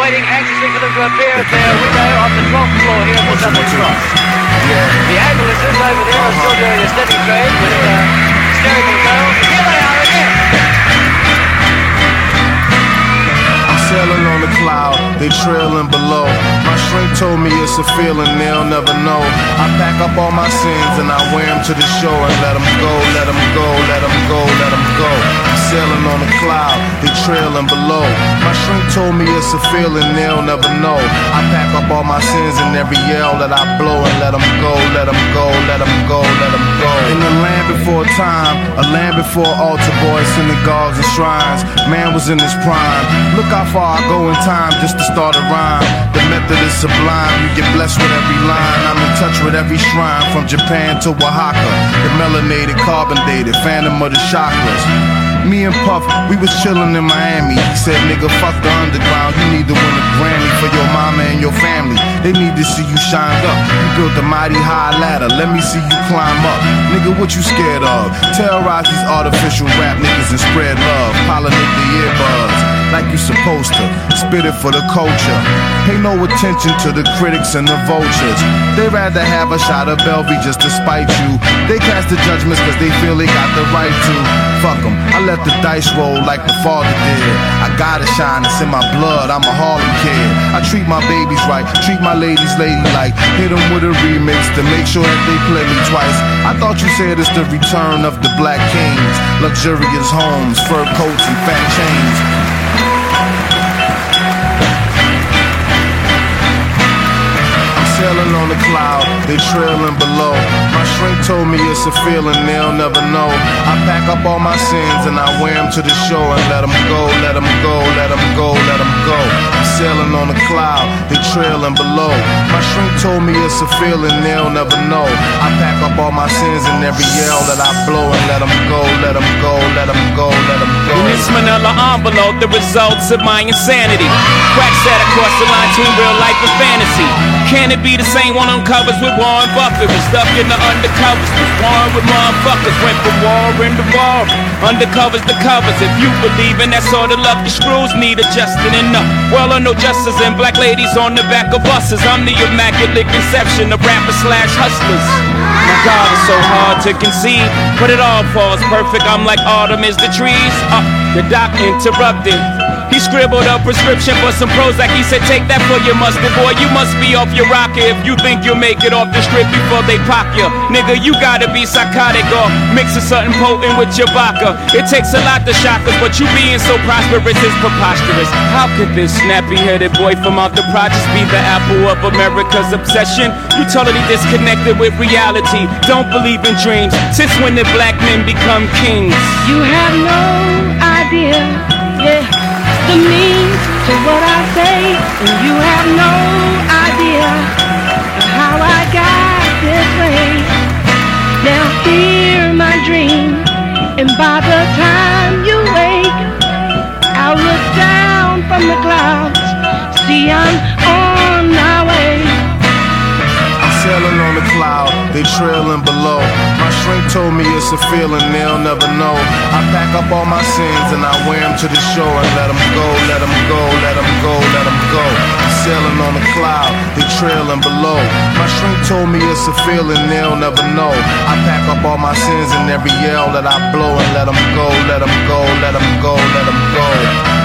waiting anxiously for them to appear at their window on the 12th floor here at the Southern Cross. The ambulances over there are still doing a steady trade with hysterical girls. Here they are again! Sailing on the cloud, they trailing below. My shrink told me it's a feeling they'll never know. I pack up all my sins and I wear them to the shore and let them go, let them go, let them go, let them go. I'm sailing on the cloud, they trailing below. My shrink told me it's a feeling they'll never know. I pack up all my sins and every yell that I blow and let them go, let them go, let them go, let them go. In the land before time, a land before altar boys, synagogues and shrines, man was in his prime. Look how far I go in time just to start a rhyme. The method is sublime, you get blessed with every line. I'm in touch with every shrine, from Japan to Oaxaca. The melanated, carbon dated, phantom of the chakras. Me and Puff, we was chillin' in Miami. He said, nigga, fuck the underground. You need to win a Grammy for your mama and your family. They need to see you shined up. You built a mighty high ladder. Let me see you climb up. Nigga, what you scared of? Terrorize these artificial rap niggas and spread love. Pollinate the earbuds like you supposed to. Spit it for the culture. Pay no attention to the critics and the vultures. They rather have a shot of Belvy just to spite you. They cast the judgments cause they feel they got the right to. Fuck them, I let the dice roll like the father did. I gotta shine, it's in my blood, I'm a Harlem kid. I treat my babies right, treat my ladies ladylike. Hit them with a remix to make sure that they play me twice. I thought you said it's the return of the black kings. Luxurious homes, fur coats and fat chains. Sailing on the cloud, they trailing below. My shrink told me it's a feeling they'll never know. I pack up all my sins and I wear them to the shore and let them go, let them go, let them go, let them go. I'm sailing on the cloud, they trailing below. My shrink told me it's a feeling they'll never know. I pack up all my sins and every yell that I blow and let them go, let them go, let them go, let them go. In this manila envelope, the results of my insanity. Cracks that across the line between real life and fantasy. Can it be the same one on covers with Warren Buffett? Was stuck in the undercovers, was warring with motherfuckers. Went from war into war, undercovers the covers. If you believe in that sort of luck, the screws need adjusting enough. Well, I know justice and black ladies on the back of buses. I'm the immaculate conception of rappers / hustlers. My God, it's so hard to conceive, but it all falls perfect. I'm like autumn is the trees. The doc interrupted. He scribbled a prescription for some Prozac. He said, take that for your mustard, boy. You must be off your rocker if you think you'll make it off the strip before they pop you. Nigga, you gotta be psychotic or mixing something potent with your vodka. It takes a lot to shock us, but you being so prosperous is preposterous. How could this snappy-headed boy from out the projects be the apple of America's obsession? You totally disconnected with reality. Don't believe in dreams. Since when did black men become kings? You have no idea, yeah, the means to what I say, and you have no idea how I got this way. Now hear my dream, and by the time you wake, I'll look down from the clouds, see I'm on my way. Sailing on the cloud, they trailing below. My shrink told me it's a feeling they'll never know. I pack up all my sins and I wear them to the shore and let them go, let them go, let them go, let them go. Sailing on the cloud, they trailing below. My shrink told me it's a feeling they'll never know. I pack up all my sins and every yell that I blow and let them go, let them go, let them go, let them go.